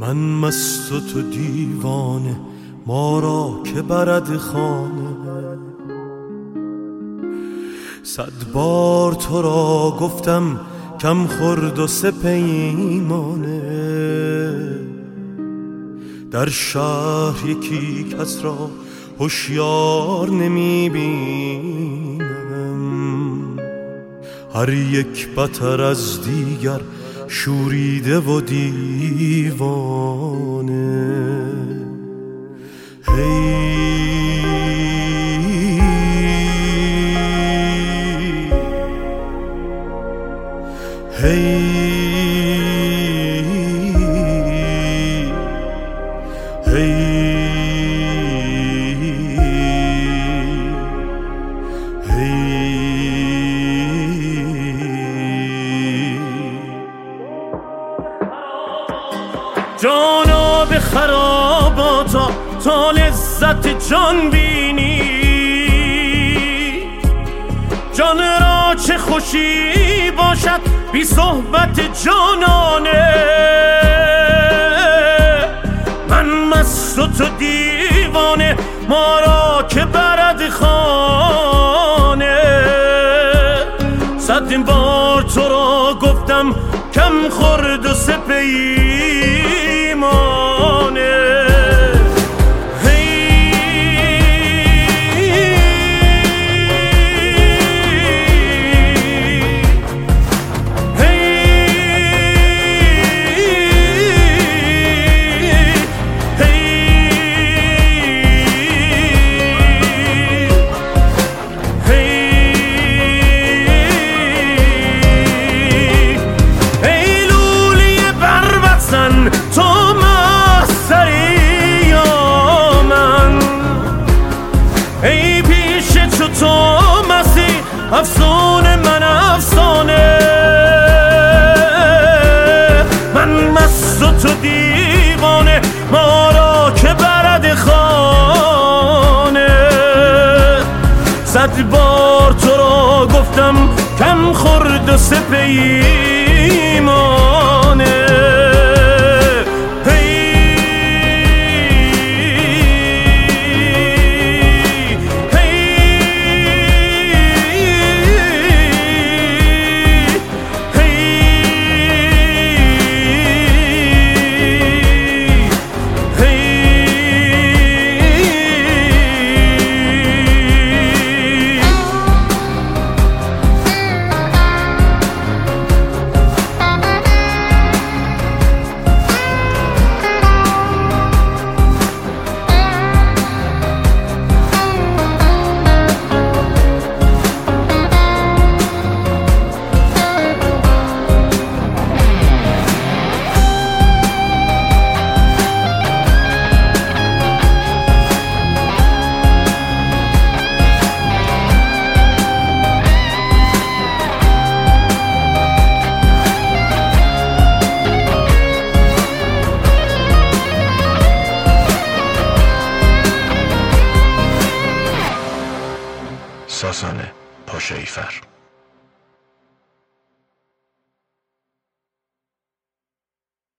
من مست و تو دیوانه، ما را که برد خانه. 100 بار تو را گفتم کم خورد و سه پیمانه. در شهر یکی کس را هوشیار نمی بینم، هر یک بتر از دیگر شوریده و دیوانه. جانا به خراباتا تا لذت جان بینی، جان را چه خوشی باشد بی صحبت جانانه. من مست و تو دیوانه، ما را که برد خانه. 100 بار تو را گفتم کم خورد و سه پیمانه. تو مستری یا من، ای پیش چو تو مسیح افسون من افسانه. من مست و تو دیوانه، ما را که برد خانه. 100 بار تو را گفتم کم خورد و سه پیمانه. ساسانه پاشاییفر.